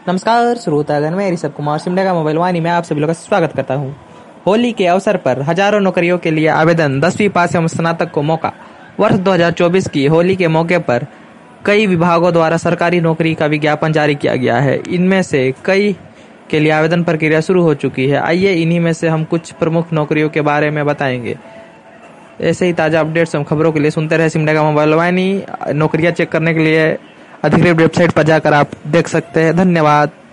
नमस्कार श्रोतागण, मैं ऋषभ कुमार सिमडेगा का मोबाइल वाणी में आप सभी लोगों का स्वागत करता हूं। होली के अवसर पर हजारों नौकरियों के लिए आवेदन, 10वीं पास एवं स्नातक को मौका। वर्ष 2024 की होली के मौके पर कई विभागों द्वारा सरकारी नौकरी का विज्ञापन जारी किया गया है। इनमें से कई के लिए आवेदन प्रक्रिया शुरू हो चुकी है। आइए इन्हीं में से हम कुछ प्रमुख नौकरियों के बारे में बताएंगे। ऐसे ही ताजा अपडेट्स एवं खबरों के लिए सुनते रहे सिमडेगा मोबाइल वाणी। नौकरियां चेक करने के लिए अधिकृत वेबसाइट पर जाकर आप देख सकते हैं। धन्यवाद।